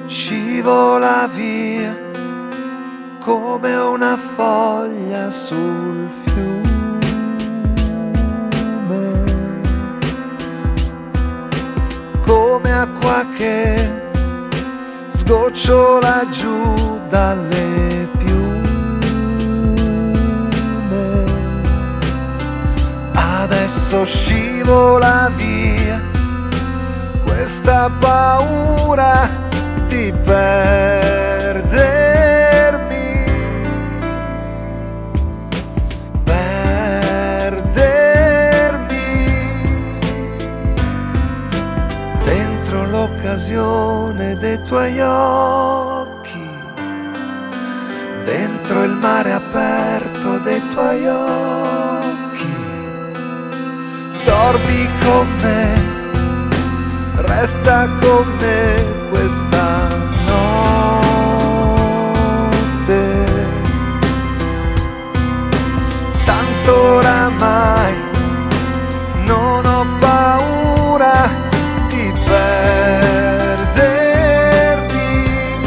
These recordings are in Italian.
scivola via come una foglia sul fiume, come acqua che sgocciola giù dalle piume. Adesso scivola via questa paura di perdermi, dentro l'occasione dei tuoi occhi, dentro il mare aperto dei tuoi occhi. Dormi con me, resta con me questa notte, tanto oramai non ho paura di perdermi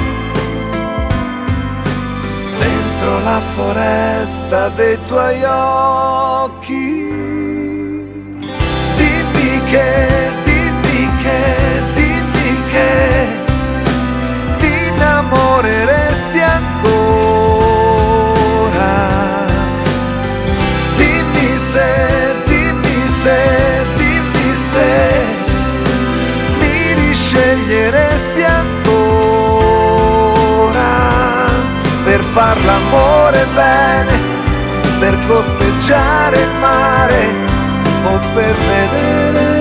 dentro la foresta dei tuoi occhi. Dimmi che ti innamoreresti ancora. Dimmi se mi risceglieresti ancora per far l'amore bene, per costeggiare il mare o per vedere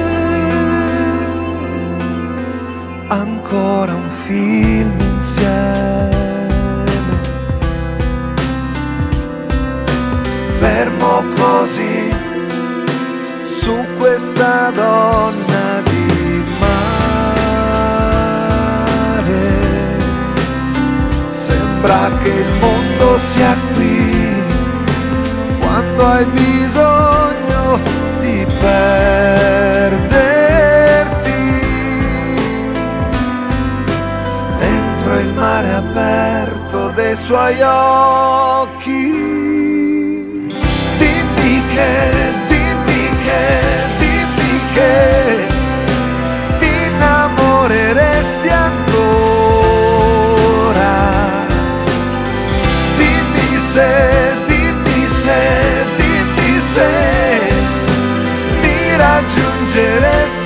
ancora un film insieme, fermo così su questa donna di mare. Sembra che il mondo sia qui quando hai bisogno di perderti dentro il mare aperto dei suoi occhi. Dimmi che ti innamoreresti ancora. Dimmi se mi raggiungeresti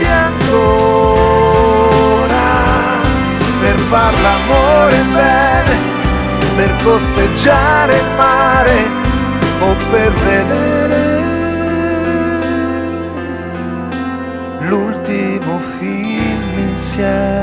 ancora per far l'amore bene, per costeggiare il mare o per vedere l'ultimo film insieme.